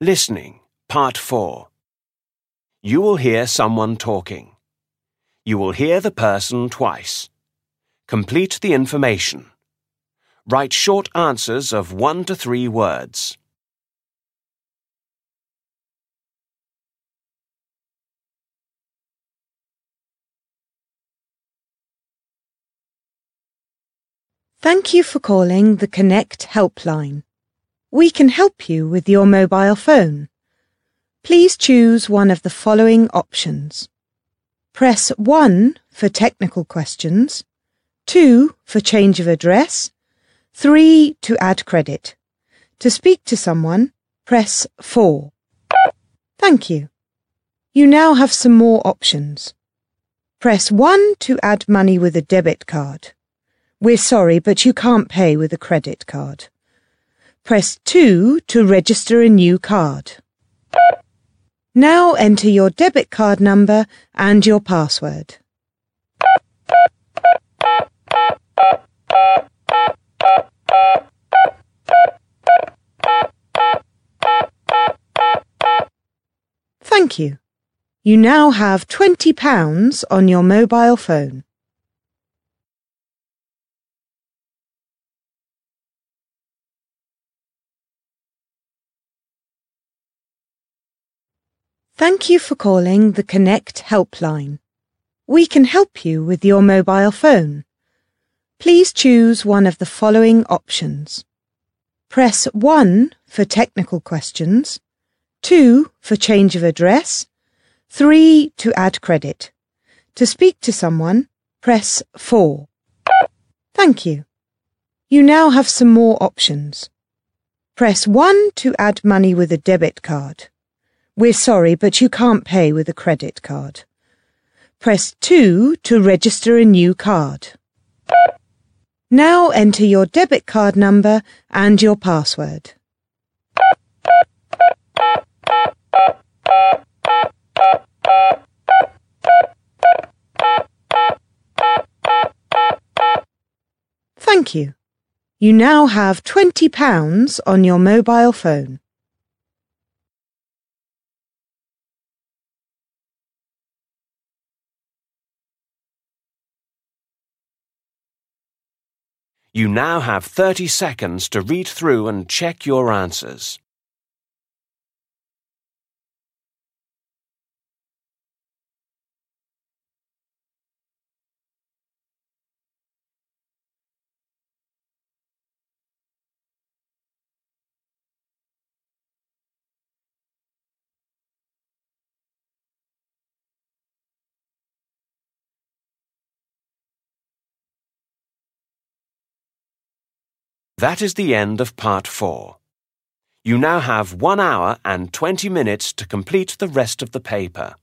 Listening, Part 4. You will hear someone talking. You will hear the person twice. Complete the information. Write short answers of 1 to 3 words. Thank you for calling the Connect helpline. We can help you with your mobile phone. Please choose one of the following options. Press 1 for technical questions, 2 for change of address, 3 to add credit. To speak to someone, press 4. Thank you. You now have some more options. Press 1 to add money with a debit card. We're sorry, but you can't pay with a credit card. Press 2 to register a new card. Now enter your debit card number and your password. Thank you. You now have £20 on your mobile phone. Thank you for calling the Connect helpline. We can help you with your mobile phone. Please choose one of the following options. Press 1 for technical questions, 2 for change of address, 3 to add credit. To speak to someone, press 4. Thank you. You now have some more options. Press 1 to add money with a debit card. We're sorry, but you can't pay with a credit card. Press 2 to register a new card. Now enter your debit card number and your password. Thank you. You now have £20 on your mobile phone. You now have 30 seconds to read through and check your answers. That is the end of Part 4. You now have 1 hour and 20 minutes to complete the rest of the paper.